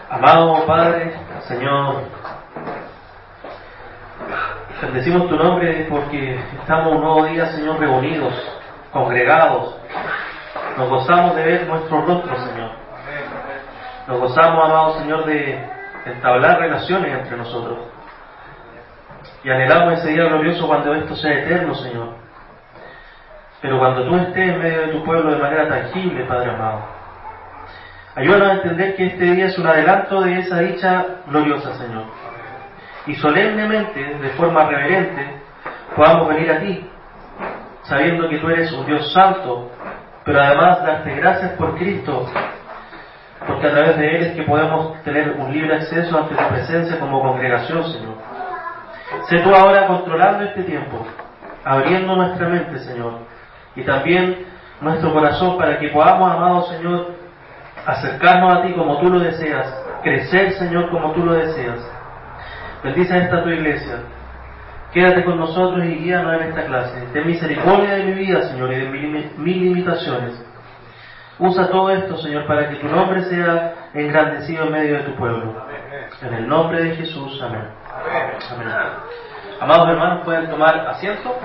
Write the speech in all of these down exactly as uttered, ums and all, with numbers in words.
Amado Padre, Señor, bendecimos tu nombre porque estamos un nuevo día, Señor, reunidos, congregados. Nos gozamos de ver nuestros rostros, Señor. Nos gozamos, amado Señor, de entablar relaciones entre nosotros. Y anhelamos ese día glorioso cuando esto sea eterno, Señor. Pero cuando tú estés en medio de tu pueblo de manera tangible, Padre amado, ayúdanos a entender que este día es un adelanto de esa dicha gloriosa, Señor. Y solemnemente, de forma reverente, podamos venir a ti, sabiendo que tú eres un Dios santo, pero además darte gracias por Cristo, porque a través de Él es que podemos tener un libre acceso ante tu presencia como congregación, Señor. Sé tú ahora controlando este tiempo, abriendo nuestra mente, Señor, y también nuestro corazón para que podamos, amado Señor, acercarnos a ti como tú lo deseas, crecer, Señor, como tú lo deseas. Bendice esta tu iglesia. Quédate con nosotros y guíanos en esta clase. Ten misericordia de mi vida, Señor, y de mis limitaciones. Usa todo esto, Señor, para que tu nombre sea engrandecido en medio de tu pueblo. En el nombre de Jesús, amén. Amén. Amados hermanos, pueden tomar asiento.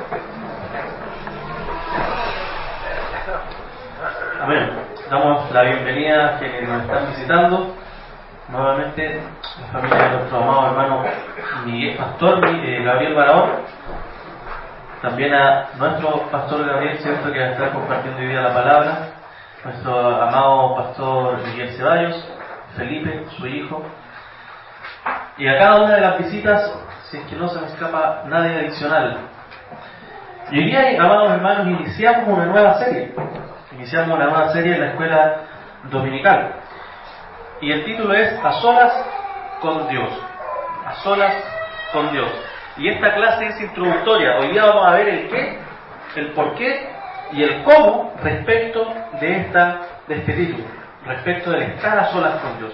Amén. Damos la bienvenida a quienes nos están visitando. Nuevamente, la familia de nuestro amado hermano Miguel Pastor, eh, Gabriel Barahón. También a nuestro pastor Gabriel, cierto, que va a estar compartiendo hoy día la palabra. Nuestro amado pastor Miguel Ceballos, Felipe, su hijo. Y a cada una de las visitas, si es que no se me escapa nadie adicional. Y hoy día, amados hermanos, iniciamos una nueva serie. Iniciamos una nueva serie en la escuela dominical. Y el título es A Solas con Dios. A Solas con Dios. Y esta clase es introductoria. Hoy día vamos a ver el qué, el por qué y el cómo respecto de, esta, de este título. Respecto del estar a solas con Dios.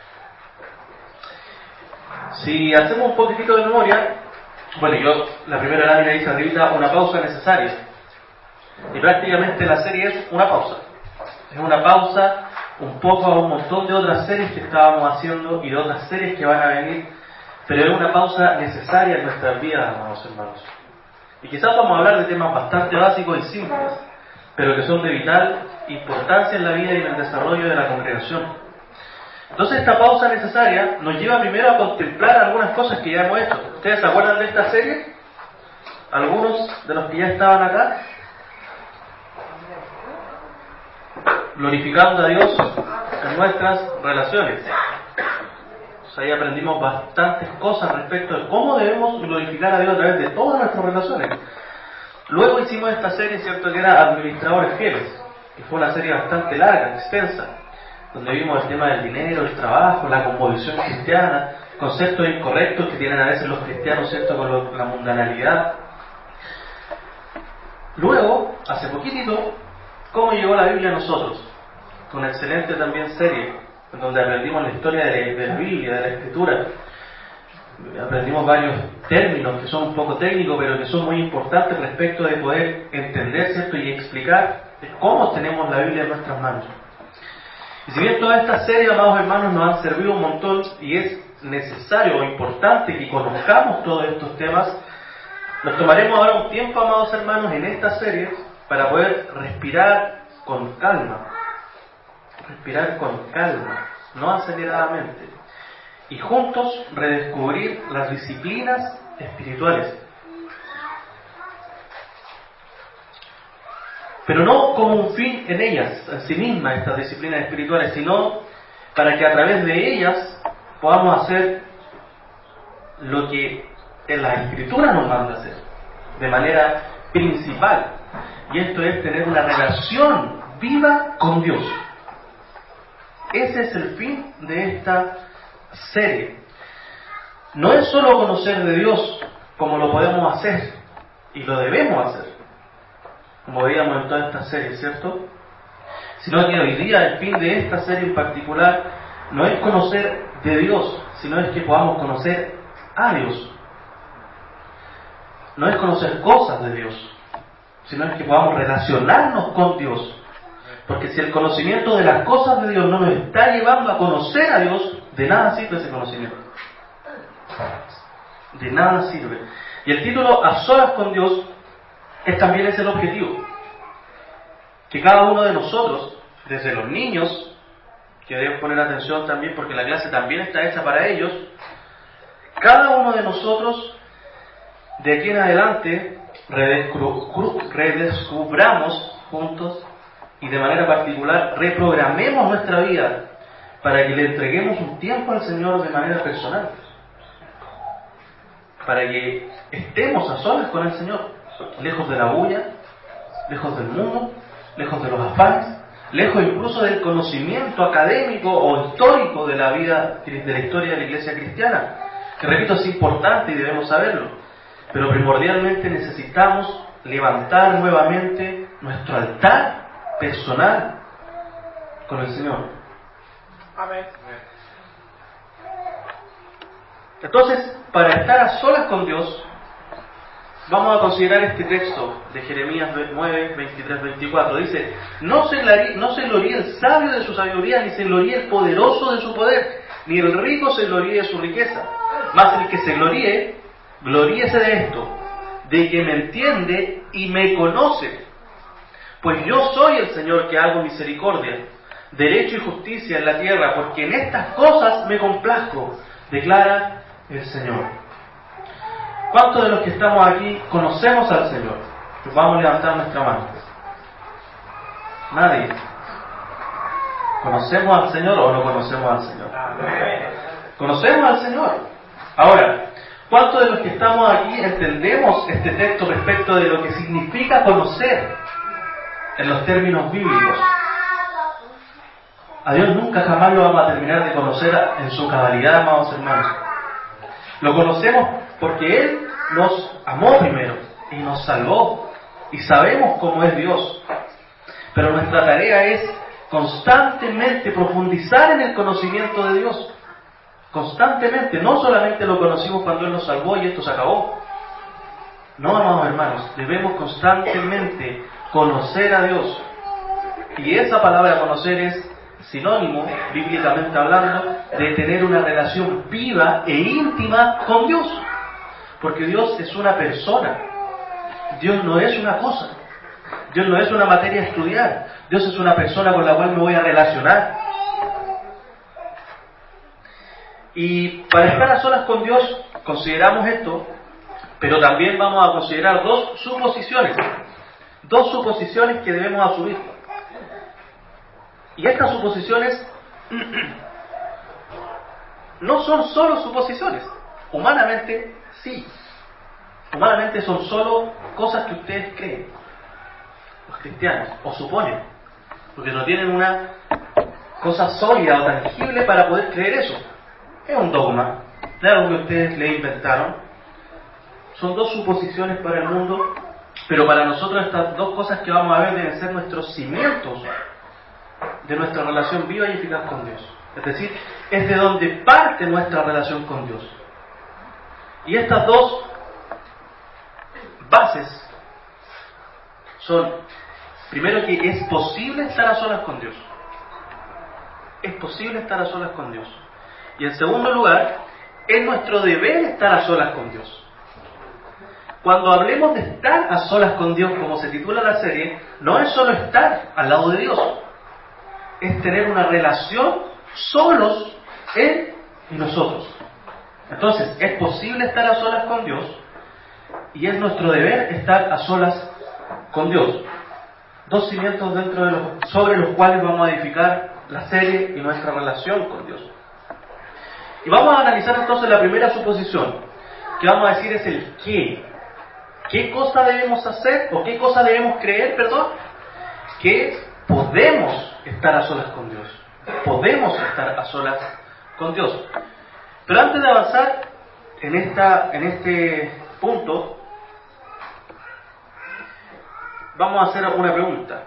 Si hacemos un poquitito de memoria, bueno, yo, la primera lámina dice arriba, una pausa necesaria. Y prácticamente la serie es una pausa. Es una pausa un poco a un montón de otras series que estábamos haciendo y de otras series que van a venir, pero es una pausa necesaria en nuestras vidas, amados hermanos. Y quizás vamos a hablar de temas bastante básicos y simples, pero que son de vital importancia en la vida y en el desarrollo de la congregación. Entonces esta pausa necesaria nos lleva primero a contemplar algunas cosas que ya hemos hecho. ¿Ustedes se acuerdan de esta serie? ¿Algunos de los que ya estaban acá? Glorificando a Dios en nuestras relaciones. Pues ahí aprendimos bastantes cosas respecto de cómo debemos glorificar a Dios a través de todas nuestras relaciones. Luego hicimos esta serie, cierto, que era Administradores Fieles, que fue una serie bastante larga, extensa, donde vimos el tema del dinero, el trabajo, la cosmovisión cristiana, conceptos incorrectos que tienen a veces los cristianos, cierto, con lo, la mundanalidad. Luego, hace poquitito, cómo llegó la Biblia a nosotros. Una excelente también serie, en donde aprendimos la historia de, de la Biblia, de la Escritura. Aprendimos varios términos que son un poco técnicos, pero que son muy importantes respecto de poder entender, ¿cierto?, y explicar cómo tenemos la Biblia en nuestras manos. Y si bien toda esta serie, amados hermanos, nos han servido un montón y es necesario o importante que conozcamos todos estos temas, nos tomaremos ahora un tiempo, amados hermanos, en esta serie para poder respirar con calma, respirar con calma, no aceleradamente, y juntos redescubrir las disciplinas espirituales. Pero no como un fin en ellas, en sí mismas, estas disciplinas espirituales, sino para que a través de ellas podamos hacer lo que en la Escritura nos manda hacer, de manera principal. Y esto es tener una relación viva con Dios. Ese es el fin de esta serie. No es solo conocer de Dios como lo podemos hacer y lo debemos hacer, como veíamos en toda esta serie, ¿cierto? Sino que hoy día el fin de esta serie en particular no es conocer de Dios, sino es que podamos conocer a Dios. No es conocer cosas de Dios, sino es que podamos relacionarnos con Dios. Porque si el conocimiento de las cosas de Dios no nos está llevando a conocer a Dios, de nada sirve ese conocimiento. De nada sirve. Y el título A solas con Dios es también es el objetivo. Que cada uno de nosotros, desde los niños, que deben poner atención también porque la clase también está hecha para ellos, cada uno de nosotros, de aquí en adelante, redescubramos juntos y de manera particular reprogramemos nuestra vida para que le entreguemos un tiempo al Señor de manera personal, para que estemos a solas con el Señor, lejos de la bulla, lejos del mundo, lejos de los afanes, lejos incluso del conocimiento académico o histórico de la vida, de la historia de la Iglesia cristiana, que repito es importante y debemos saberlo, pero primordialmente necesitamos levantar nuevamente nuestro altar personal con el Señor. Amén. Entonces, para estar a solas con Dios, vamos a considerar este texto de Jeremías nueve, veintitrés, veinticuatro. Dice, no se, gloríe, no se gloríe el sabio de su sabiduría, ni se gloríe el poderoso de su poder, ni el rico se gloríe de su riqueza. Mas el que se gloríe, gloríese de esto, de que me entiende y me conoce. Pues yo soy el Señor que hago misericordia, derecho y justicia en la tierra, porque en estas cosas me complazco, declara el Señor. ¿Cuántos de los que estamos aquí conocemos al Señor? Pues vamos a levantar nuestra mano. Nadie. ¿Conocemos al Señor o no conocemos al Señor? Conocemos al Señor. Ahora, ¿cuántos de los que estamos aquí entendemos este texto respecto de lo que significa conocer en los términos bíblicos? A Dios nunca jamás lo vamos a terminar de conocer en su cabalidad, amados hermanos. Lo conocemos porque Él nos amó primero y nos salvó y sabemos cómo es Dios. Pero nuestra tarea es constantemente profundizar en el conocimiento de Dios. Constantemente, no solamente lo conocimos cuando Él nos salvó y esto se acabó. No, amados hermanos, debemos constantemente conocer a Dios. Y esa palabra conocer es sinónimo, bíblicamente hablando, de tener una relación viva e íntima con Dios. Porque Dios es una persona. Dios no es una cosa. Dios no es una materia a estudiar. Dios es una persona con la cual me voy a relacionar. Y para estar a solas con Dios, consideramos esto, pero también vamos a considerar dos suposiciones. Dos suposiciones que debemos asumir. Y estas suposiciones no son solo suposiciones. Humanamente, sí. Humanamente son solo cosas que ustedes creen, los cristianos, o suponen, porque no tienen una cosa sólida o tangible para poder creer eso. Es un dogma, es algo que ustedes le inventaron. Son dos suposiciones para el mundo, pero para nosotros estas dos cosas que vamos a ver deben ser nuestros cimientos de nuestra relación viva y eficaz con Dios. Es decir, es de donde parte nuestra relación con Dios. Y estas dos bases son, primero, que es posible estar a solas con Dios. Es posible estar a solas con Dios. Y en segundo lugar, es nuestro deber estar a solas con Dios. Cuando hablemos de estar a solas con Dios, como se titula la serie, no es solo estar al lado de Dios, es tener una relación solos Él y nosotros. Entonces, es posible estar a solas con Dios y es nuestro deber estar a solas con Dios. Dos cimientos dentro de los, sobre los cuales vamos a edificar la serie y nuestra relación con Dios. Y vamos a analizar entonces la primera suposición, que vamos a decir es el qué. ¿Qué cosa debemos hacer o qué cosa debemos creer, perdón? Que podemos estar a solas con Dios. Podemos estar a solas con Dios. Pero antes de avanzar en, esta, en este punto, vamos a hacer una pregunta.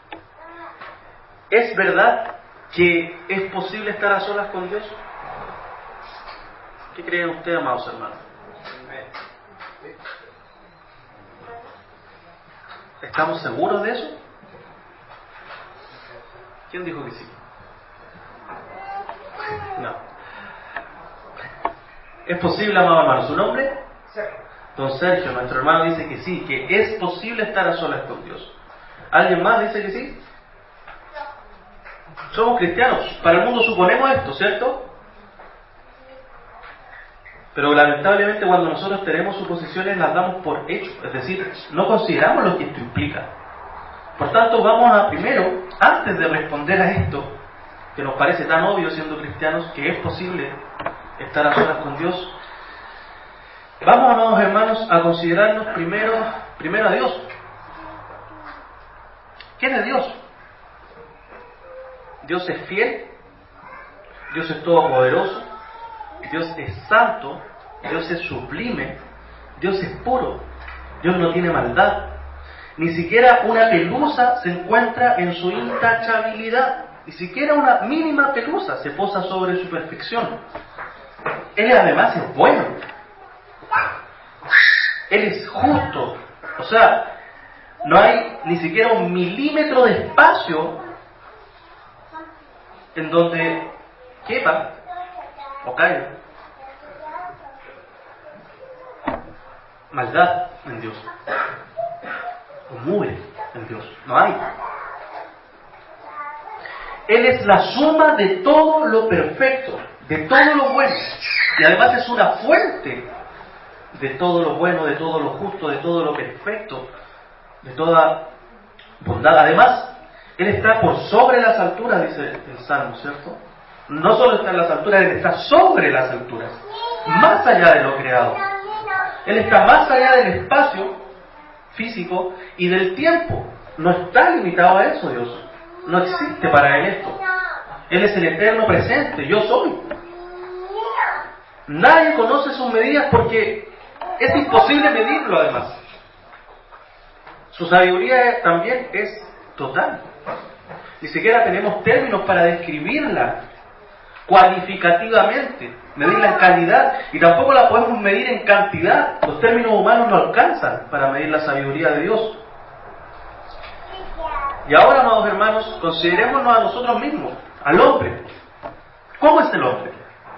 ¿Es verdad que es posible estar a solas con Dios? ¿Qué creen ustedes, amados hermanos? ¿Estamos seguros de eso? ¿Quién dijo que sí? No. ¿Es posible, amado hermano? ¿Su nombre? Don Sergio, nuestro hermano, dice que sí, que es posible estar a solas con Dios. ¿Alguien más dice que sí? Somos cristianos. Para el mundo suponemos esto, ¿cierto? Pero lamentablemente cuando nosotros tenemos suposiciones las damos por hecho. Es decir, no consideramos lo que esto implica. Por tanto, vamos a primero, antes de responder a esto, que nos parece tan obvio siendo cristianos, que es posible estar a solas con Dios, vamos, amados hermanos, a considerarnos primero, primero a Dios. ¿Quién es Dios? Dios es fiel, Dios es todopoderoso, Dios es santo, Dios es sublime, Dios es puro, Dios no tiene maldad. Ni siquiera una pelusa se encuentra en su intachabilidad. Ni siquiera una mínima pelusa se posa sobre su perfección. Él además es bueno. Él es justo. O sea, no hay ni siquiera un milímetro de espacio en donde quepa o caiga maldad en Dios. O mugre en Dios. No hay. Él es la suma de todo lo perfecto, de todo lo bueno. Y además es una fuente de todo lo bueno, de todo lo justo, de todo lo perfecto, de toda bondad. Además, Él está por sobre las alturas, dice el Salmo, ¿cierto? No solo está en las alturas, Él está sobre las alturas, más allá de lo creado. Él está más allá del espacio físico y del tiempo. No está limitado a eso, Dios. No existe para Él esto. Él es el eterno presente, yo soy. Nadie conoce sus medidas porque es imposible medirlo además. Su sabiduría también es total. Ni siquiera tenemos términos para describirla cualificativamente, medirla en calidad, y tampoco la podemos medir en cantidad. Los términos humanos no alcanzan para medir la sabiduría de Dios. Y ahora, amados hermanos, considerémonos a nosotros mismos, al hombre. ¿Cómo es el hombre?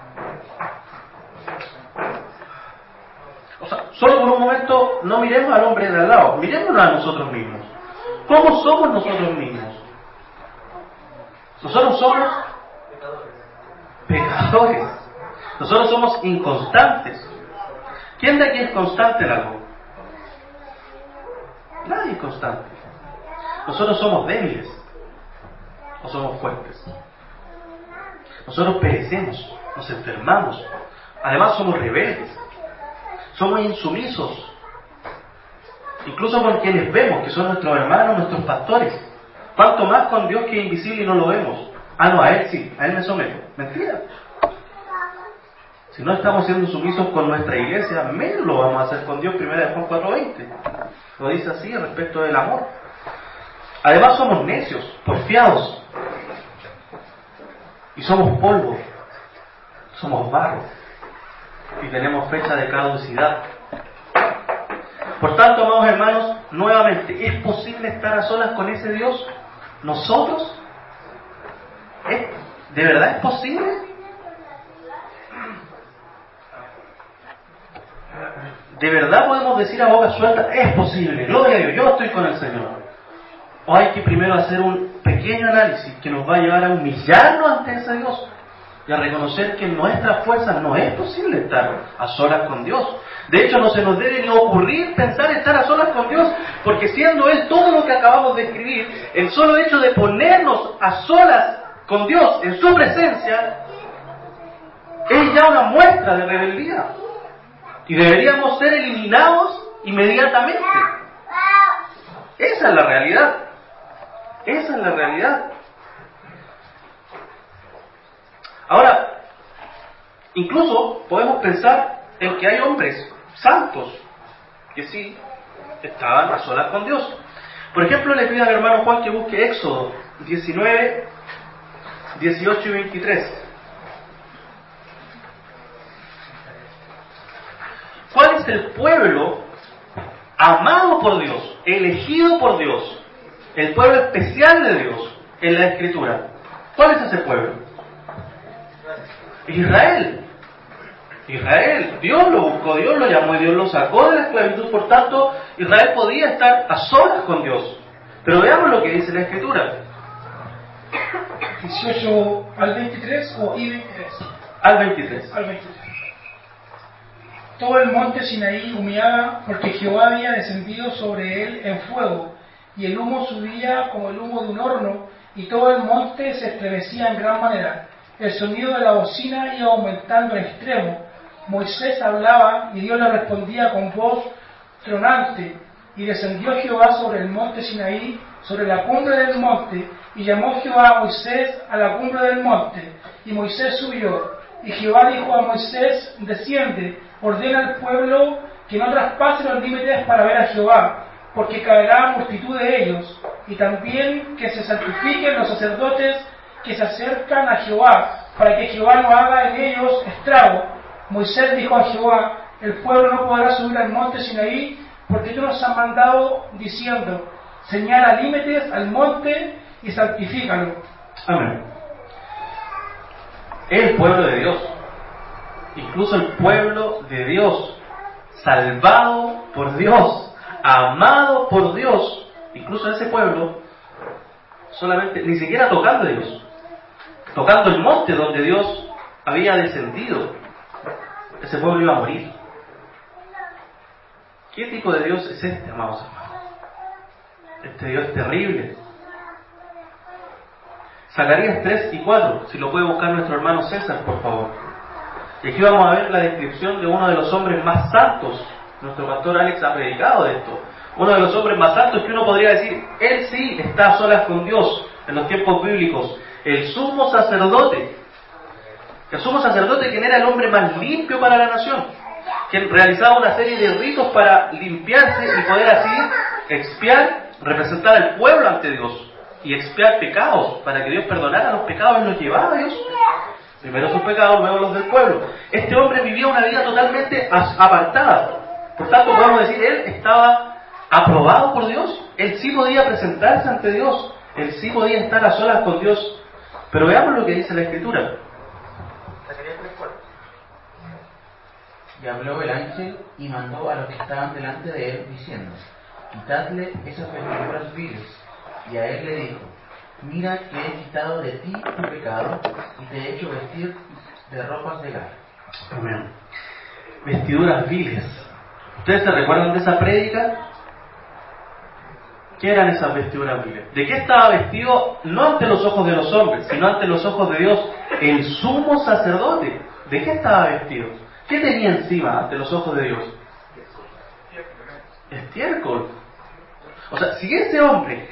O sea, solo por un momento no miremos al hombre de al lado, mirémonos a nosotros mismos. ¿Cómo somos nosotros mismos? Nosotros somos pecadores. Nosotros somos inconstantes. ¿Quién de aquí es constante en algo? Nadie es constante. Nosotros somos débiles o somos fuertes. Nosotros perecemos, nos enfermamos. Además somos rebeldes. Somos insumisos. Incluso con quienes vemos, que son nuestros hermanos, nuestros pastores. ¿Cuánto más con Dios que es invisible y no lo vemos? Ah, no, a Él sí, a Él me someto. Mentira. Si no estamos siendo sumisos con nuestra iglesia, menos lo vamos a hacer con Dios. Primera de Juan cuatro veinte. Lo dice así respecto del amor. Además somos necios, porfiados. Y somos polvo. Somos barro. Y tenemos fecha de caducidad. Por tanto, amados hermanos, nuevamente, ¿es posible estar a solas con ese Dios? ¿Nosotros? ¿Es, ¿De verdad es posible? ¿De verdad podemos decir a boca suelta, es posible, gloria a Dios, yo estoy con el Señor? ¿O hay que primero hacer un pequeño análisis que nos va a llevar a humillarnos ante ese Dios y a reconocer que en nuestras fuerzas no es posible estar a solas con Dios? De hecho, no se nos debe ni ocurrir pensar estar a solas con Dios, porque siendo Él todo lo que acabamos de escribir, el solo hecho de ponernos a solas con Dios en su presencia es ya una muestra de rebeldía. Y deberíamos ser eliminados inmediatamente. Esa es la realidad. Esa es la realidad. Ahora, incluso podemos pensar en que hay hombres santos que sí estaban a solas con Dios. Por ejemplo, le pido al hermano Juan que busque Éxodo diecinueve, dieciocho y veintitrés. ¿Cuál es el pueblo amado por Dios, elegido por Dios, el pueblo especial de Dios, en la Escritura. ¿Cuál es ese pueblo? Israel. Israel. Dios lo buscó, Dios lo llamó y Dios lo sacó de la esclavitud. Por tanto, Israel podía estar a solas con Dios. Pero veamos lo que dice la Escritura. dieciocho al veintitrés o y veintitrés. Al veintitrés. Al veintitrés. Todo el monte Sinaí humeaba porque Jehová había descendido sobre él en fuego, y el humo subía como el humo de un horno, y todo el monte se estremecía en gran manera. El sonido de la bocina iba aumentando en extremo. Moisés hablaba y Dios le respondía con voz tronante. Y descendió Jehová sobre el monte Sinaí, sobre la cumbre del monte, y llamó Jehová a Moisés a la cumbre del monte. Y Moisés subió. Y Jehová dijo a Moisés: desciende, ordena al pueblo que no traspase los límites para ver a Jehová, porque caerá multitud de ellos. Y también que se santifiquen los sacerdotes que se acercan a Jehová, para que Jehová no haga en ellos estrago. Moisés dijo a Jehová: el pueblo no podrá subir al monte Sinaí, porque tú nos has mandado diciendo: señala límites al monte y santifícalo. Amén. El pueblo de Dios, incluso el pueblo de Dios, salvado por Dios, amado por Dios, incluso ese pueblo, solamente, ni siquiera tocando a Dios, tocando el monte donde Dios había descendido, ese pueblo iba a morir. ¿Qué tipo de Dios es este, amados hermanos? Este Dios terrible. Zacarías tres y cuatro, si lo puede buscar nuestro hermano César, por favor. Y aquí vamos a ver la descripción de uno de los hombres más santos. Nuestro pastor Alex ha predicado de esto. Uno de los hombres más santos que uno podría decir, él sí está a solas con Dios en los tiempos bíblicos. El sumo sacerdote. El sumo sacerdote, quien era el hombre más limpio para la nación, quien realizaba una serie de ritos para limpiarse y poder así expiar, representar al pueblo ante Dios y expiar pecados, para que Dios perdonara los pecados. Él los llevaba a Dios. Primero sus pecados, luego los del pueblo. Este hombre vivía una vida totalmente apartada. Por tanto, podemos decir, él estaba aprobado por Dios. Él sí podía presentarse ante Dios. Él sí podía estar a solas con Dios. Pero veamos lo que dice la Escritura. Y habló el ángel y mandó a los que estaban delante de él, diciendo: quitadle esas vestiduras viles. Y a él le dijo: mira que he quitado de ti tu pecado, y te he hecho vestir de ropas de gala. Amén. Vestiduras viles. ¿Ustedes se recuerdan de esa prédica? ¿Qué eran esas vestiduras viles? ¿De qué estaba vestido? No ante los ojos de los hombres, sino ante los ojos de Dios, el sumo sacerdote. ¿De qué estaba vestido? ¿Qué tenía encima ante los ojos de Dios? Estiércol. O sea, si ese hombre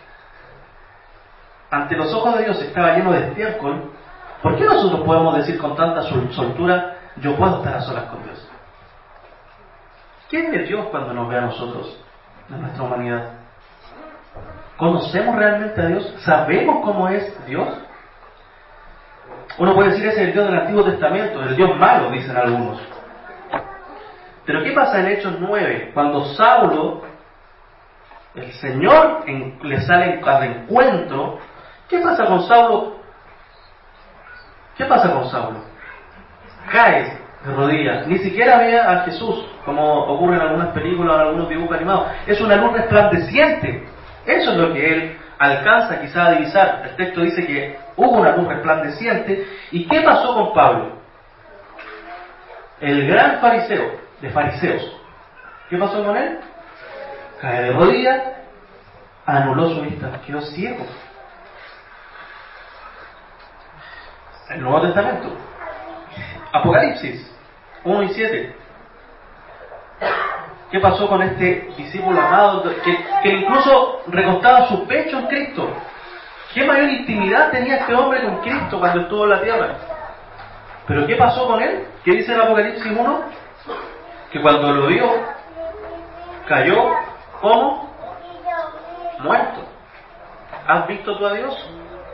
ante los ojos de Dios estaba lleno de estiércol, ¿por qué nosotros podemos decir con tanta soltura, yo puedo estar a solas con Dios? ¿Quién es Dios cuando nos ve a nosotros, en nuestra humanidad? ¿Conocemos realmente a Dios? ¿Sabemos cómo es Dios? Uno puede decir, ese es el Dios del Antiguo Testamento, el Dios malo, dicen algunos. Pero ¿qué pasa en Hechos nueve? Cuando Saulo, el Señor en, le sale al encuentro, ¿qué pasa con Saulo? ¿Qué pasa con Saulo? Cae de rodillas. Ni siquiera ve a Jesús, como ocurre en algunas películas o en algunos dibujos animados. Es una luz resplandeciente. Eso es lo que él alcanza quizá a divisar. El texto dice que hubo una luz resplandeciente. ¿Y qué pasó con Pablo? El gran fariseo de fariseos. ¿Qué pasó con él? Cae de rodillas, anuló su vista, quedó ciego. El Nuevo Testamento, Apocalipsis uno y siete. ¿Qué pasó con este discípulo amado que, que incluso recostaba su pecho en Cristo? ¿Qué mayor intimidad tenía este hombre con Cristo cuando estuvo en la tierra? ¿Pero qué pasó con él? ¿Qué dice el Apocalipsis uno? Que cuando lo vio, cayó como muerto. ¿Has visto tú a Dios?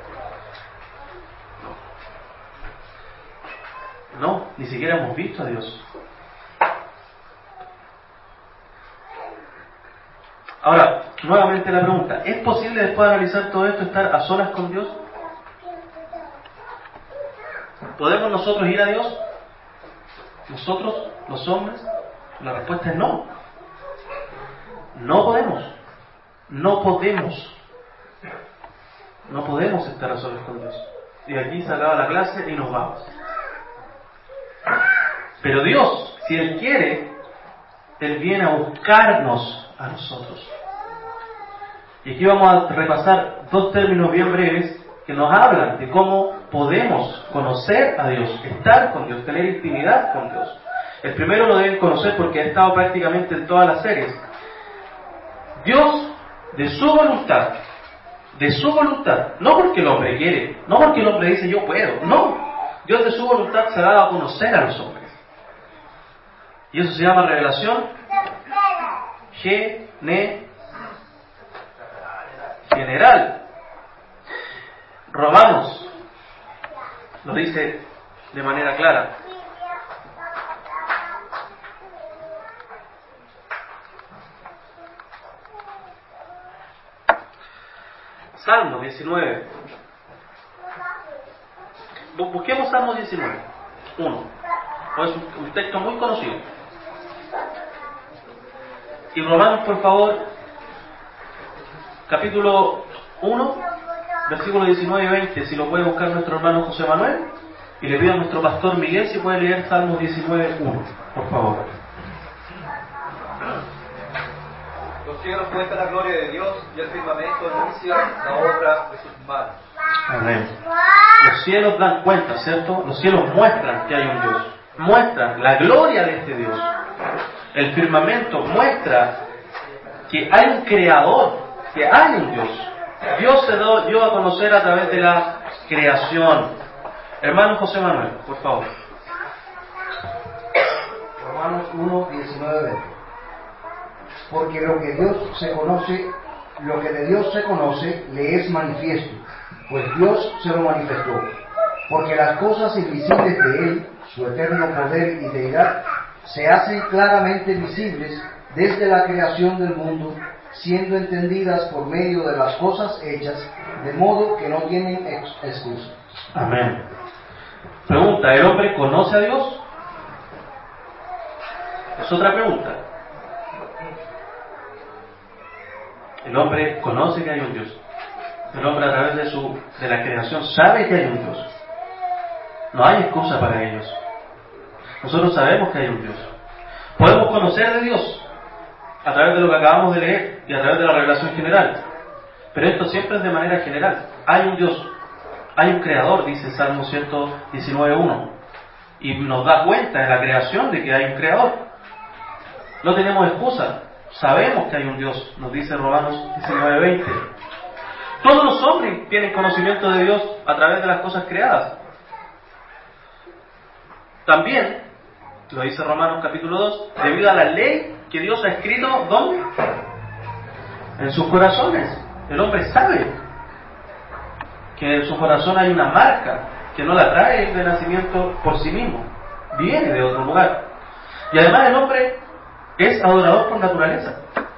No. No, ni siquiera hemos visto a Dios. Ahora, nuevamente la pregunta, ¿es posible después de analizar todo esto estar a solas con Dios? ¿Podemos nosotros ir a Dios? ¿Nosotros, los hombres? La respuesta es no. No podemos. No podemos. No podemos estar a solas con Dios. Y aquí se acaba la clase y nos vamos. Pero Dios, si Él quiere, Él viene a buscarnos a nosotros. Y aquí vamos a repasar dos términos bien breves que nos hablan de cómo podemos conocer a Dios, estar con Dios, tener intimidad con Dios. El primero lo deben conocer porque ha estado prácticamente en todas las series. Dios, de su voluntad, de su voluntad, no porque el hombre quiere, no porque el hombre dice yo puedo, no. Dios de su voluntad se ha dado a conocer a los hombres. Y eso se llama revelación gene, general. Romanos lo dice de manera clara. Salmo diecinueve. Busquemos Salmo diecinueve. uno. Es un, un texto muy conocido. Y Romanos, por favor, capítulo uno, versículos diecinueve y veinte, si lo puede buscar nuestro hermano José Manuel. Y le pido a nuestro pastor Miguel si puede leer Salmo diecinueve, uno, por favor. Los cielos cuentan la gloria de Dios y el firmamento anuncia la obra de sus manos. Amén. Los cielos dan cuenta, ¿cierto? Los cielos muestran que hay un Dios. Muestran la gloria de este Dios. El firmamento muestra que hay un creador, que hay un Dios. Dios se dio a conocer a través de la creación. Hermano José Manuel, por favor. Romanos uno, diecinueve, veinte. Porque lo que Dios se conoce, lo que de Dios se conoce, le es manifiesto, pues Dios se lo manifestó. Porque las cosas invisibles de Él, su eterno poder y deidad, se hacen claramente visibles desde la creación del mundo, siendo entendidas por medio de las cosas hechas, de modo que no tienen ex- excusa. Amén. Pregunta, ¿el hombre conoce a Dios? Es otra pregunta. El hombre conoce que hay un Dios. El hombre a través de su de la creación sabe que hay un Dios. No hay excusa para ellos. Nosotros sabemos que hay un Dios. Podemos conocer de Dios a través de lo que acabamos de leer y a través de la revelación general. Pero esto siempre es de manera general. Hay un Dios, hay un creador, dice el Salmo ciento diecinueve, uno. Y nos da cuenta en la creación de que hay un creador. No tenemos excusa. Sabemos que hay un Dios, nos dice Romanos diecinueve, veinte. Todos los hombres tienen conocimiento de Dios a través de las cosas creadas. También, lo dice Romanos capítulo dos, debido a la ley que Dios ha escrito, ¿dónde? En sus corazones. El hombre sabe que en su corazón hay una marca que no la trae de nacimiento por sí mismo, viene de otro lugar. Y además el hombre es adorador por naturaleza.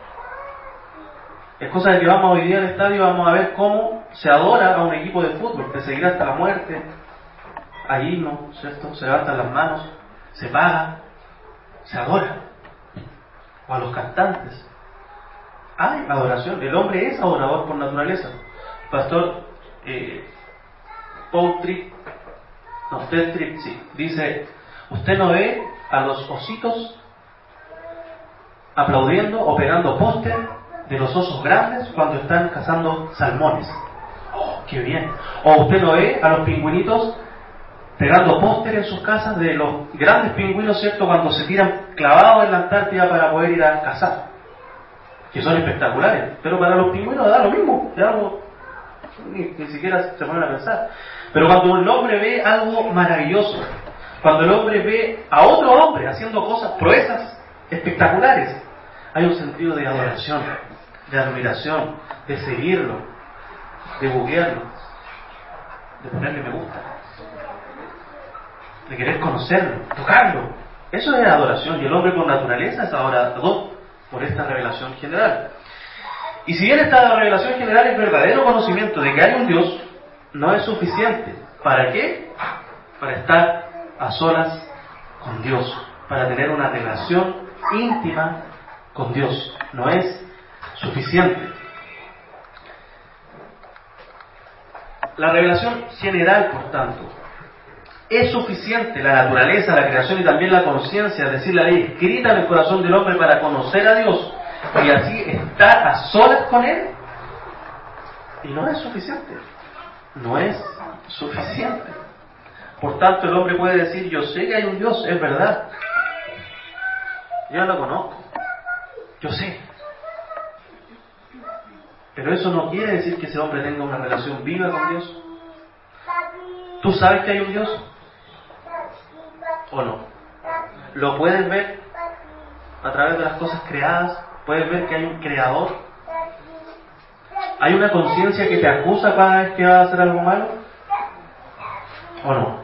Es cosa de que vamos hoy día al estadio y vamos a ver cómo se adora a un equipo de fútbol, que seguirá hasta la muerte. Allí no, ¿cierto? Se levantan las manos, se paga, se adora. O a los cantantes. Hay adoración, el hombre es adorador por naturaleza. Pastor eh, Paul Tripp, no, Ted Tripp, sí, dice, usted no ve a los ositos aplaudiendo o pegando póster de los osos grandes cuando están cazando salmones. ¡Oh, qué bien! O usted no ve a los pingüinitos pegando póster en sus casas de los grandes pingüinos, ¿cierto?, cuando se tiran clavados en la Antártida para poder ir a cazar, que son espectaculares, pero para los pingüinos da lo mismo, es algo ni, ni siquiera se ponen a pensar. Pero cuando el hombre ve algo maravilloso, cuando el hombre ve a otro hombre haciendo cosas, proezas espectaculares, hay un sentido de adoración, de admiración, de seguirlo, de buguearlo, de ponerle me gusta, de querer conocerlo, tocarlo. Eso es adoración, y el hombre por naturaleza es adorador por esta revelación general. Y si bien esta revelación general es verdadero conocimiento de que hay un Dios, no es suficiente. ¿Para qué? Para estar a solas con Dios, para tener una relación íntima con Dios. No es suficiente. La revelación general, por tanto, es suficiente. La naturaleza, la creación y también la conciencia, es decir, la ley escrita en el corazón del hombre para conocer a Dios y así estar a solas con Él. Y no es suficiente. No es suficiente. Por tanto, el hombre puede decir, yo sé que hay un Dios, es verdad. Yo lo conozco. Yo sé. Pero eso no quiere decir que ese hombre tenga una relación viva con Dios. ¿Tú sabes que hay un Dios? ¿O no? ¿Lo puedes ver a través de las cosas creadas? ¿Puedes ver que hay un creador? ¿Hay una conciencia que te acusa cada vez que vas a hacer algo malo? ¿O no?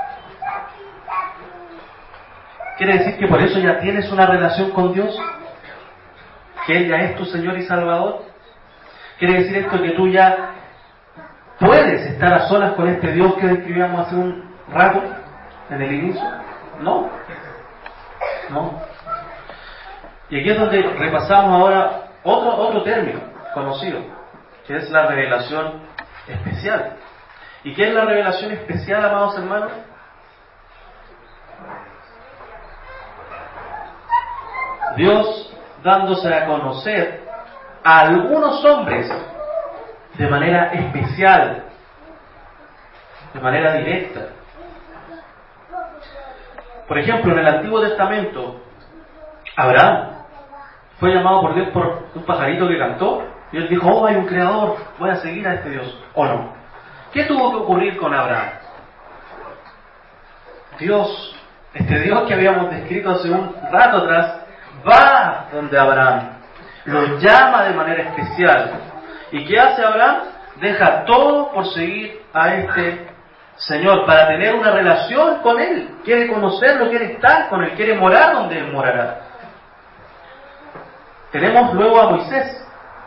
¿Quiere decir que por eso ya tienes una relación con Dios? ¿Que Él ya es tu Señor y Salvador? ¿Quiere decir esto que tú ya puedes estar a solas con este Dios que describíamos hace un rato, en el inicio? No. No. Y aquí es donde repasamos ahora otro, otro término conocido, que es la revelación especial. ¿Y qué es la revelación especial, amados hermanos? Dios dándose a conocer a algunos hombres de manera especial, de manera directa. Por ejemplo, en el Antiguo Testamento, Abraham fue llamado por Dios por un pajarito que cantó, y él dijo, oh, hay un creador, voy a seguir a este Dios, ¿o no? ¿Qué tuvo que ocurrir con Abraham? Dios, este Dios que habíamos descrito hace un rato atrás, va donde Abraham, lo llama de manera especial. ¿Y qué hace Abraham? Deja todo por seguir a este Señor, para tener una relación con Él. Quiere conocerlo, quiere estar con Él, quiere morar donde Él morará. Tenemos luego a Moisés.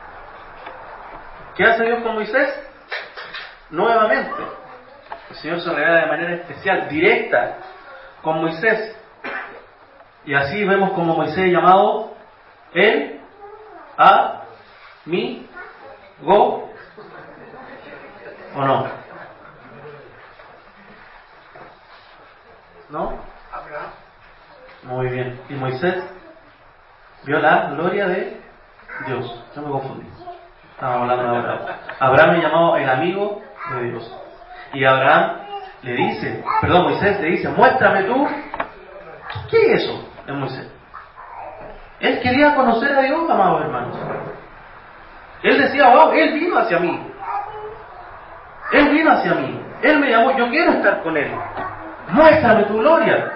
¿Qué hace Dios con Moisés? Nuevamente, el Señor se revela de manera especial, directa, con Moisés. Y así vemos como Moisés es llamado el a mi go, ¿o no? ¿No? Muy bien. Y Moisés vio la gloria de Dios. No me confundí. Estamos hablando de Abraham. Abraham es llamado el amigo de Dios. Y Abraham le dice, perdón, Moisés le dice, muéstrame tú. ¿Qué es eso? Es Moisés. Él quería conocer a Dios, amados hermanos. Él decía, wow, Él vino hacia mí. Él vino hacia mí. Él me llamó, yo quiero estar con Él. Muéstrame tu gloria.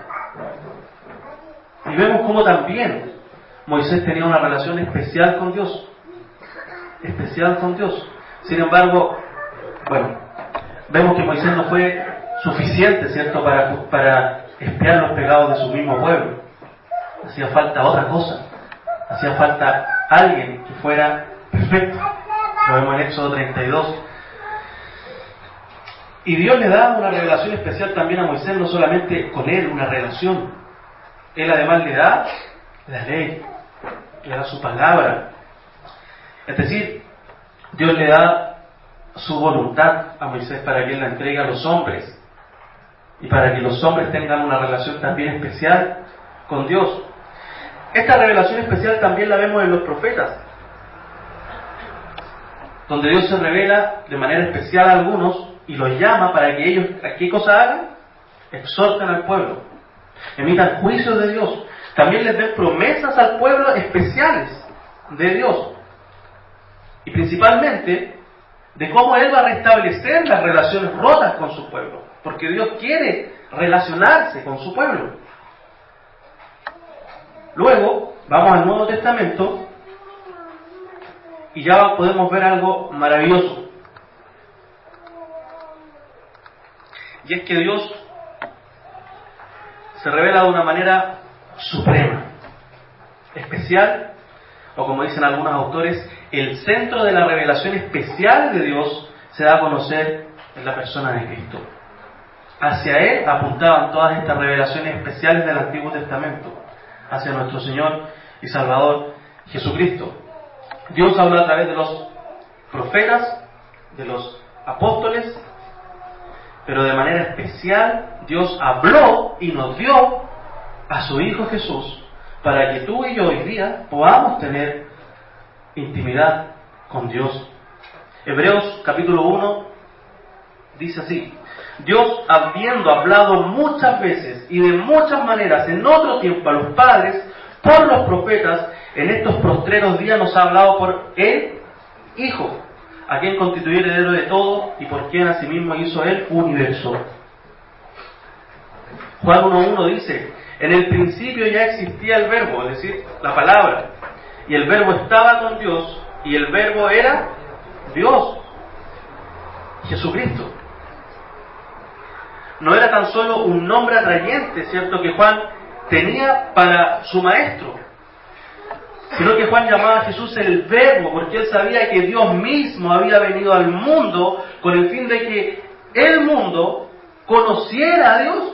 Y vemos cómo también Moisés tenía una relación especial con Dios. Especial con Dios. Sin embargo, bueno, vemos que Moisés no fue suficiente, ¿cierto?, para, para expiar los pecados de su mismo pueblo. Hacía falta otra cosa. Hacía falta alguien que fuera perfecto. Lo vemos en Éxodo treinta y dos. Y Dios le da una revelación especial también a Moisés, no solamente con él, una relación. Él además le da la ley, le da su palabra. Es decir, Dios le da su voluntad a Moisés para que él la entregue a los hombres. Y para que los hombres tengan una relación también especial con Dios. Esta revelación especial también la vemos en los profetas, donde Dios se revela de manera especial a algunos y los llama para que ellos, ¿qué cosa hagan? Exhorten al pueblo, emitan juicios de Dios, también les den promesas al pueblo especiales de Dios, y principalmente de cómo Él va a restablecer las relaciones rotas con su pueblo, porque Dios quiere relacionarse con su pueblo. Luego, vamos al Nuevo Testamento y ya podemos ver algo maravilloso. Y es que Dios se revela de una manera suprema, especial, o como dicen algunos autores, el centro de la revelación especial de Dios se da a conocer en la persona de Cristo. Hacia Él apuntaban todas estas revelaciones especiales del Antiguo Testamento, hacia nuestro Señor y Salvador Jesucristo. Dios habla a través de los profetas, de los apóstoles, pero de manera especial Dios habló y nos dio a su Hijo Jesús para que tú y yo hoy día podamos tener intimidad con Dios. Hebreos capítulo uno dice así: Dios, habiendo hablado muchas veces y de muchas maneras en otro tiempo a los padres por los profetas, en estos postreros días nos ha hablado por el Hijo, a quien constituyó heredero de todo y por quien asimismo hizo el universo. Juan uno uno dice: en el principio ya existía el verbo, es decir, la palabra, y el verbo estaba con Dios, y el verbo era Dios, Jesucristo. No era tan solo un nombre atrayente, ¿cierto?, que Juan tenía para su maestro, sino que Juan llamaba a Jesús el verbo, porque él sabía que Dios mismo había venido al mundo con el fin de que el mundo conociera a Dios.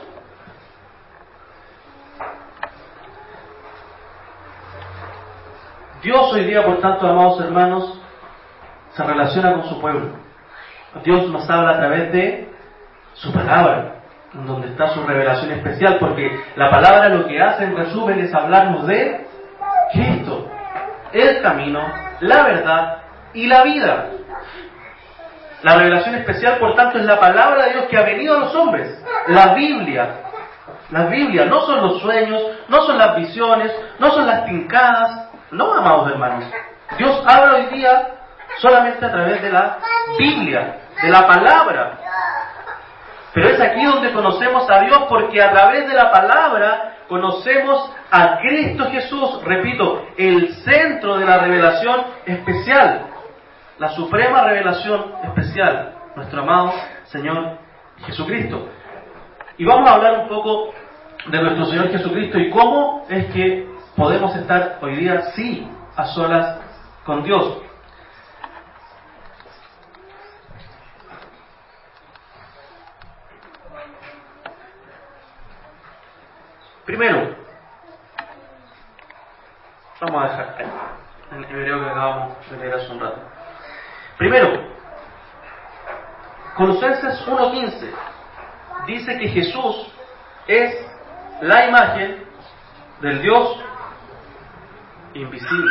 Dios hoy día, por tanto, amados hermanos, se relaciona con su pueblo. Dios nos habla a través de su palabra, en donde está su revelación especial, porque la palabra lo que hace en resumen es hablarnos de Cristo, el camino, la verdad y la vida. La revelación especial, por tanto, es la palabra de Dios que ha venido a los hombres, la Biblia. La Biblia no son los sueños, no son las visiones, no son las tincadas, no, amados hermanos. Dios habla hoy día solamente a través de la Biblia, de la palabra. Pero es aquí donde conocemos a Dios, porque a través de la palabra conocemos a Cristo Jesús, repito, el centro de la revelación especial, la suprema revelación especial, nuestro amado Señor Jesucristo. Y vamos a hablar un poco de nuestro Señor Jesucristo y cómo es que podemos estar hoy día, sí, a solas con Dios. Primero, vamos a dejar ahí, en el hebreo que acabamos de leer hace un rato. Primero, Colosenses uno quince dice que Jesús es la imagen del Dios invisible.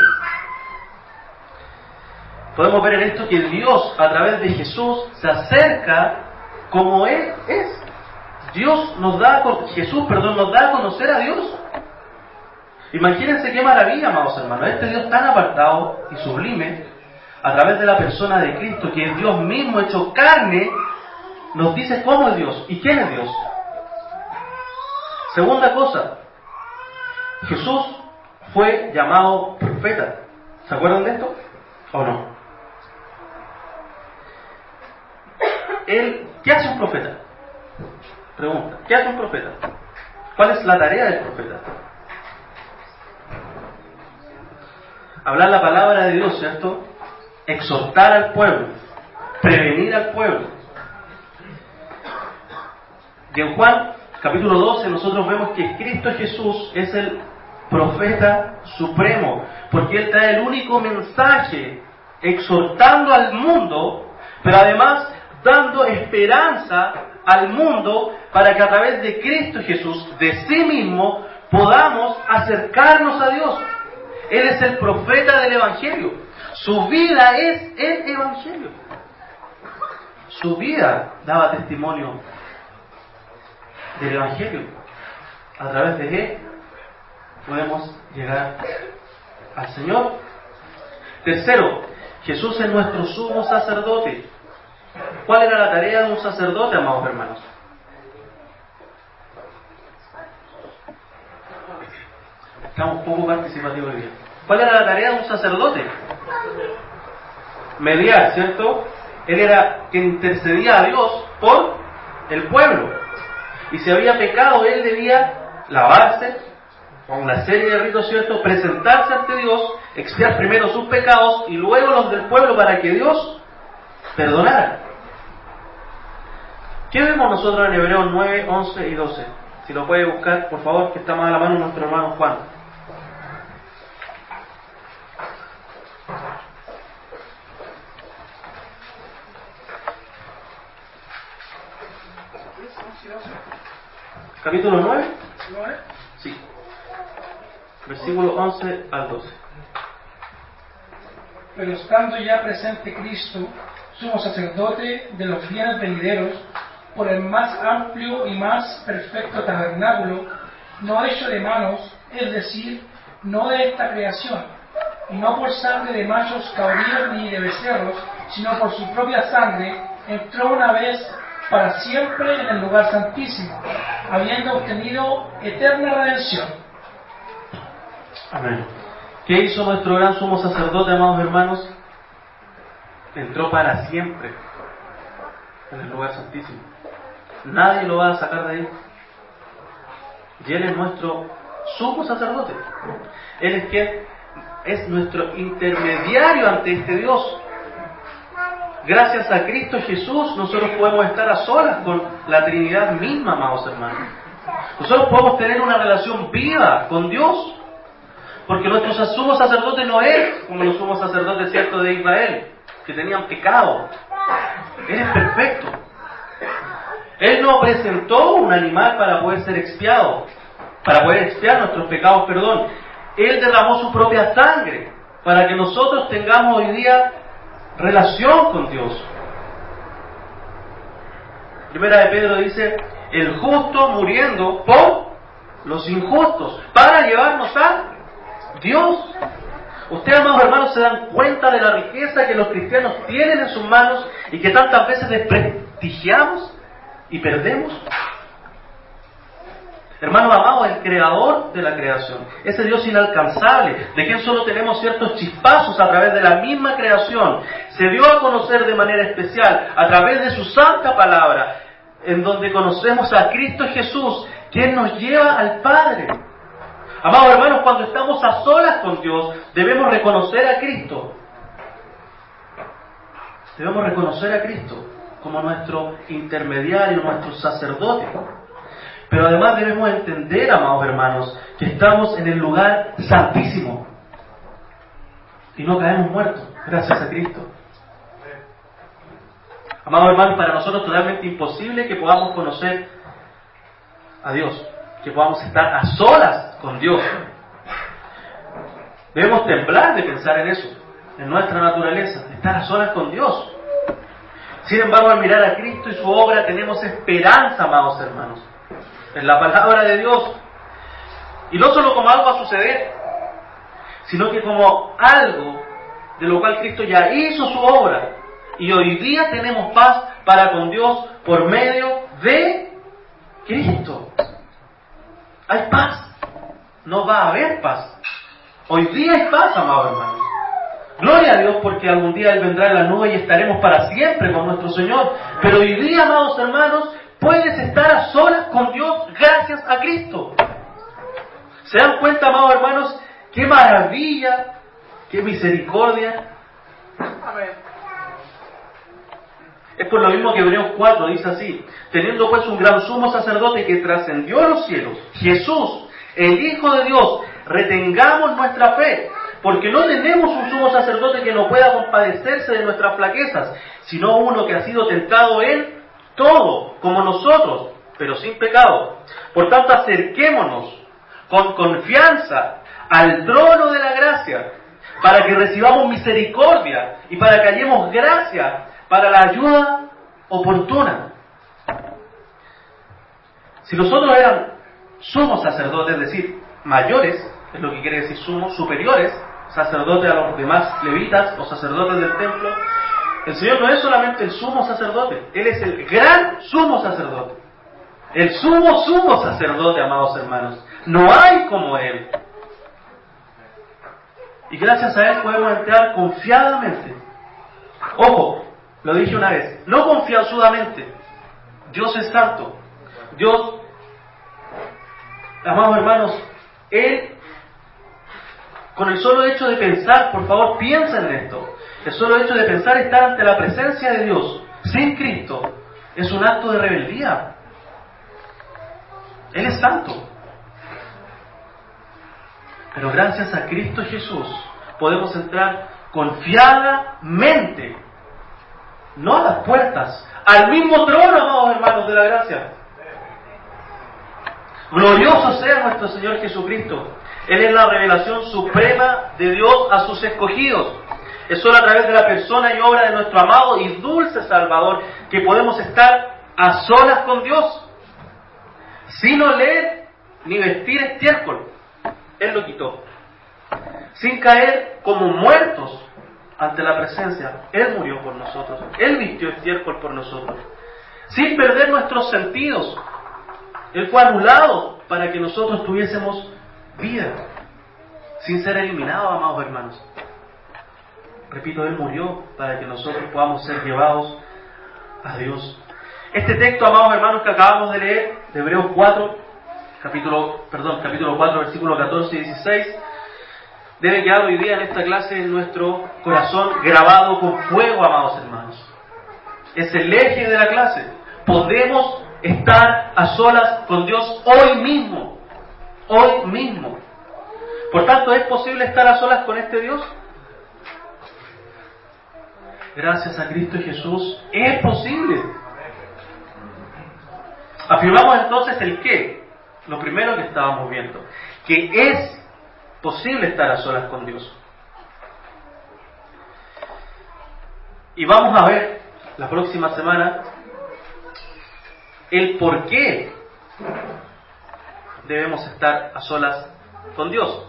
Podemos ver en esto que Dios, a través de Jesús, se acerca como Él es. Dios nos da, Jesús, perdón, nos da a conocer a Dios. Imagínense qué maravilla, amados hermanos. Este Dios tan apartado y sublime, a través de la persona de Cristo, que es Dios mismo hecho carne, nos dice cómo es Dios y quién es Dios. Segunda cosa, Jesús fue llamado profeta. ¿Se acuerdan de esto? ¿O no? Él, ¿qué hace un profeta? Pregunta, ¿qué hace un profeta? ¿Cuál es la tarea del profeta? Hablar la palabra de Dios, ¿cierto? Exhortar al pueblo, prevenir al pueblo. Y en Juan capítulo doce nosotros vemos que Cristo Jesús es el profeta supremo, porque Él trae el único mensaje exhortando al mundo, pero además dando esperanza al mundo para que a través de Cristo Jesús, de sí mismo, podamos acercarnos a Dios. Él es el profeta del Evangelio. Su vida es el Evangelio. Su vida daba testimonio del Evangelio. A través de Él podemos llegar al Señor. Tercero, Jesús es nuestro sumo sacerdote. ¿Cuál era la tarea de un sacerdote, amados hermanos? Estamos un poco participativos hoy día. ¿Cuál era la tarea de un sacerdote? Mediar, ¿cierto? Él era quien intercedía a Dios por el pueblo. Y si había pecado, él debía lavarse, con una serie de ritos, ¿cierto?, presentarse ante Dios, expiar primero sus pecados y luego los del pueblo para que Dios perdonara. ¿Qué vemos nosotros en Hebreos nueve, once y doce? Si lo puede buscar, por favor, que está más a la mano nuestro hermano Juan. Capítulo nueve. ¿nueve? Sí. Versículo once al doce. Pero estando ya presente Cristo, sumo sacerdote de los bienes venideros, por el más amplio y más perfecto tabernáculo, no hecho de manos, es decir, no de esta creación, y no por sangre de machos cabríos ni de becerros, sino por su propia sangre, entró una vez para siempre en el lugar santísimo, habiendo obtenido eterna redención. Amén. ¿Qué hizo nuestro gran sumo sacerdote, amados hermanos? Entró para siempre en el lugar santísimo. Nadie lo va a sacar de ahí. Y Él es nuestro sumo sacerdote. Él es quien es nuestro intermediario ante este Dios. Gracias a Cristo Jesús, nosotros podemos estar a solas con la Trinidad misma, amados hermanos. Nosotros podemos tener una relación viva con Dios, porque nuestro sumo sacerdote no es como los sumos sacerdotes, cierto, de Israel, que tenían pecado. Él es perfecto. Él no presentó un animal para poder ser expiado, para poder expiar nuestros pecados, perdón. Él derramó su propia sangre para que nosotros tengamos hoy día relación con Dios. Primera de Pedro dice: el justo muriendo por los injustos, para llevarnos a Dios. Ustedes, amados hermanos, se dan cuenta de la riqueza que los cristianos tienen en sus manos y que tantas veces desprestigiamos y perdemos. Hermanos amados, el creador de la creación, ese Dios inalcanzable, de quien solo tenemos ciertos chispazos a través de la misma creación, se dio a conocer de manera especial a través de su santa palabra, en donde conocemos a Cristo Jesús, quien nos lleva al Padre. Amados hermanos, cuando estamos a solas con Dios, debemos reconocer a Cristo. Debemos reconocer a Cristo como nuestro intermediario, nuestro sacerdote. Pero además debemos entender, amados hermanos, que estamos en el lugar santísimo y no caemos muertos, gracias a Cristo. Amados hermanos, para nosotros es totalmente imposible que podamos conocer a Dios, que podamos estar a solas con Dios. Debemos temblar de pensar en eso, en nuestra naturaleza, estar a solas con Dios. Sin embargo, al mirar a Cristo y su obra, tenemos esperanza, amados hermanos, en la palabra de Dios. Y no solo como algo a suceder, sino que como algo de lo cual Cristo ya hizo su obra. Y hoy día tenemos paz para con Dios por medio de Cristo. Hay paz. No va a haber paz. Hoy día hay paz, amados hermanos. Gloria a Dios, porque algún día Él vendrá en la nube y estaremos para siempre con nuestro Señor. Pero hoy día, amados hermanos, puedes estar a solas con Dios gracias a Cristo. ¿Se dan cuenta, amados hermanos? ¡Qué maravilla! ¡Qué misericordia! Amén. Es por lo mismo que Hebreos cuatro dice así: teniendo pues un gran sumo sacerdote que trascendió los cielos, Jesús, el Hijo de Dios, retengamos nuestra fe, porque no tenemos un sumo sacerdote que no pueda compadecerse de nuestras flaquezas, sino uno que ha sido tentado en todo, como nosotros, pero sin pecado. Por tanto, acerquémonos con confianza al trono de la gracia, para que recibamos misericordia y para que hallemos gracia para la ayuda oportuna. Si nosotros éramos sumos sacerdotes, es decir, mayores, es lo que quiere decir sumos, superiores, sacerdotes a los demás levitas o sacerdotes del templo, el Señor no es solamente el sumo sacerdote, Él es el gran sumo sacerdote. El sumo sumo sacerdote, amados hermanos. No hay como Él. Y gracias a Él podemos entrar confiadamente. Ojo, lo dije una vez, no confianzudamente. Dios es santo. Dios, amados hermanos, Él, con el solo hecho de pensar, por favor, piensa en esto, el solo hecho de pensar estar ante la presencia de Dios sin Cristo es un acto de rebeldía. Él es santo. Pero gracias a Cristo Jesús podemos entrar confiadamente, no a las puertas, al mismo trono, amados hermanos de la gracia. Glorioso sea nuestro Señor Jesucristo. Él es la revelación suprema de Dios a sus escogidos. Es solo a través de la persona y obra de nuestro amado y dulce Salvador que podemos estar a solas con Dios, sin oler ni vestir estiércol. Él lo quitó. Sin caer como muertos ante la presencia. Él murió por nosotros. Él vistió estiércol por nosotros. Sin perder nuestros sentidos. Él fue anulado para que nosotros tuviésemos vida. Sin ser eliminado, amados hermanos. Repito, Él murió para que nosotros podamos ser llevados a Dios. Este texto, amados hermanos, que acabamos de leer, de Hebreos cuatro, capítulo, perdón, capítulo cuatro, versículos catorce y dieciséis, debe quedar hoy día en esta clase en nuestro corazón grabado con fuego, amados hermanos. Es el eje de la clase. Podemos estar a solas con Dios hoy mismo. Hoy mismo. Por tanto, ¿es posible estar a solas con este Dios? Gracias a Cristo Jesús, es posible. Afirmamos entonces el qué. Lo primero que estábamos viendo. Que es posible estar a solas con Dios. Y vamos a ver la próxima semana el por qué debemos estar a solas con Dios.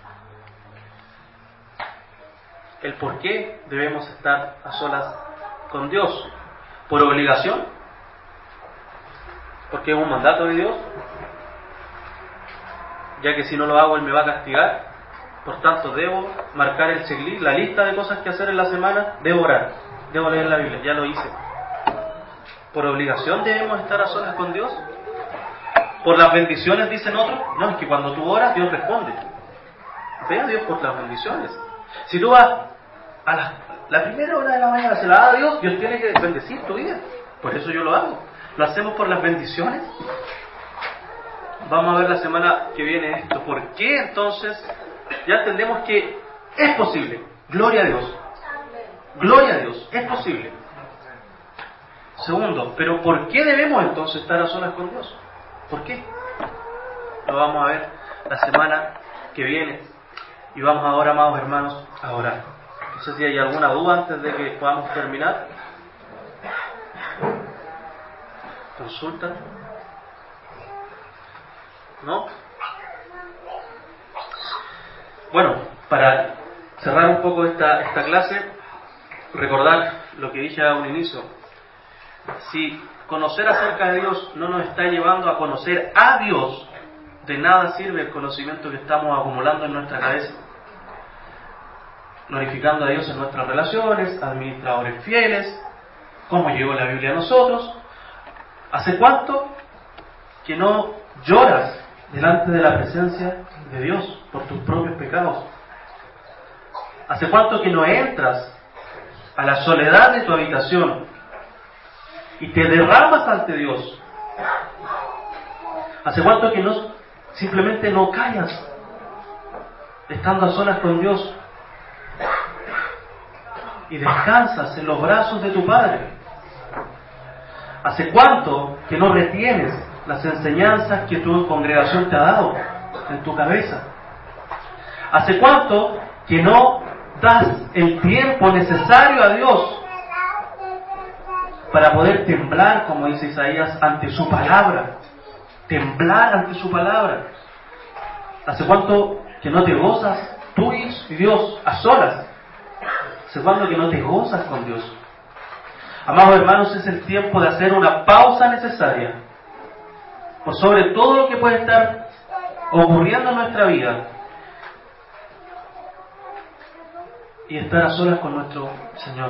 El por qué debemos estar a solas con Dios. ¿Por obligación? ¿Porque es un mandato de Dios? Ya que si no lo hago Él me va a castigar. Por tanto, debo marcar el checklist, la lista de cosas que hacer en la semana. Debo orar, debo leer la Biblia, ya lo hice. ¿Por obligación debemos estar a solas con Dios? ¿Por las bendiciones, dicen otros? No, es que cuando tú oras, Dios responde. Ve a Dios por las bendiciones. Si tú vas a la, la primera hora de la mañana, se la da a Dios, Dios tiene que bendecir tu vida. Por eso yo lo hago. ¿Lo hacemos por las bendiciones? Vamos a ver la semana que viene esto. ¿Por qué entonces? Ya entendemos que es posible. Gloria a Dios. Gloria a Dios. Es posible. Segundo, ¿pero por qué debemos entonces estar a solas con Dios? ¿Por qué? Lo vamos a ver la semana que viene. Y vamos ahora, amados hermanos, a orar. No sé si hay alguna duda antes de que podamos terminar. ¿Consulta? ¿No? Bueno, para cerrar un poco esta, esta clase, recordar lo que dije a un inicio. Si conocer acerca de Dios no nos está llevando a conocer a Dios, de nada sirve el conocimiento que estamos acumulando en nuestra cabeza. Glorificando a Dios en nuestras relaciones, administradores fieles, cómo llegó la Biblia a nosotros. ¿Hace cuánto que no lloras delante de la presencia de Dios por tus propios pecados? ¿Hace cuánto que no entras a la soledad de tu habitación y te derramas ante Dios? ¿Hace cuánto que no simplemente no callas estando a solas con Dios y descansas en los brazos de tu Padre? ¿Hace cuánto que no retienes las enseñanzas que tu congregación te ha dado en tu cabeza? ¿Hace cuánto que no das el tiempo necesario a Dios para poder temblar, como dice Isaías, ante su palabra? Temblar ante su palabra. ¿Hace cuánto que no te gozas tú y Dios a solas? ¿Hace cuánto que no te gozas con Dios? Amados hermanos, es el tiempo de hacer una pausa necesaria por sobre todo lo que puede estar ocurriendo en nuestra vida y estar a solas con nuestro Señor.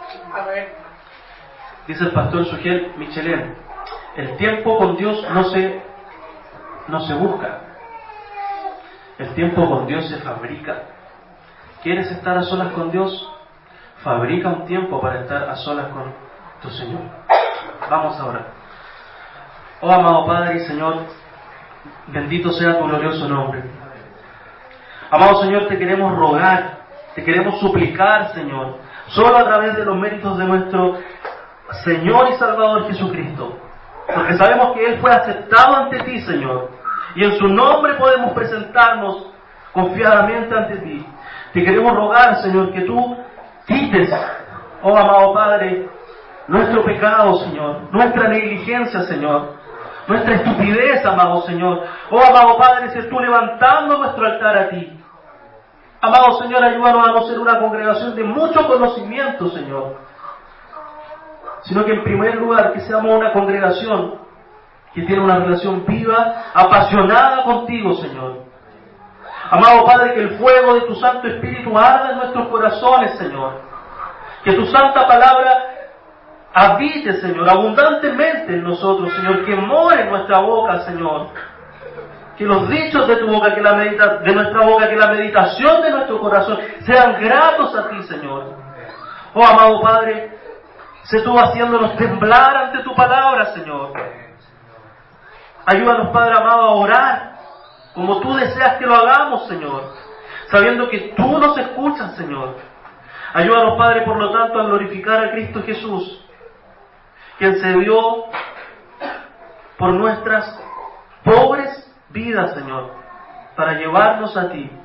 Dice el pastor Sugel Michelin, el tiempo con Dios no se, no se busca, El tiempo con Dios se fabrica. ¿Quieres estar a solas con Dios? Fabrica un tiempo para estar a solas con tu Señor. Vamos a orar. Oh amado Padre y Señor, bendito sea tu glorioso nombre. Amado Señor, te queremos rogar, te queremos suplicar, Señor, solo a través de los méritos de nuestro Señor y Salvador Jesucristo, porque sabemos que Él fue aceptado ante ti, Señor, y en su nombre podemos presentarnos confiadamente ante ti. Te queremos rogar, Señor, que tú quites, oh amado Padre, nuestro pecado, Señor, nuestra negligencia, Señor, nuestra estupidez, amado Señor. Oh amado Padre, sé tú levantando nuestro altar a ti. Amado Señor, ayúdanos a no ser una congregación de mucho conocimiento, Señor, sino que en primer lugar que seamos una congregación que tiene una relación viva, apasionada contigo, Señor. Amado Padre, que el fuego de tu Santo Espíritu arda en nuestros corazones, Señor. Que tu Santa Palabra habite, Señor, abundantemente en nosotros, Señor. Que more en nuestra boca, Señor. Que los dichos de tu boca, que la medita, de nuestra boca, que la meditación de nuestro corazón sean gratos a ti, Señor. Oh, amado Padre, sé tú haciéndonos temblar ante tu palabra, Señor. Ayúdanos, Padre amado, a orar como tú deseas que lo hagamos, Señor, sabiendo que tú nos escuchas, Señor. Ayúdanos, Padre, por lo tanto, a glorificar a Cristo Jesús, quien se dio por nuestras pobres vidas, Señor, para llevarnos a ti.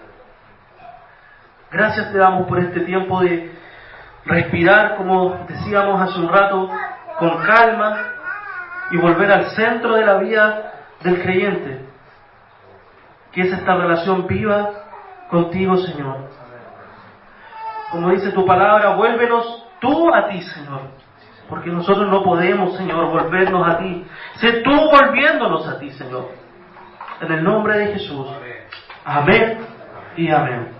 Gracias te damos por este tiempo de respirar, como decíamos hace un rato, con calma y volver al centro de la vida del creyente, que es esta relación viva contigo, Señor. Como dice tu palabra, vuélvenos tú a ti, Señor, porque nosotros no podemos, Señor, volvernos a ti. Sé tú volviéndonos a ti, Señor. En el nombre de Jesús. Amén y amén.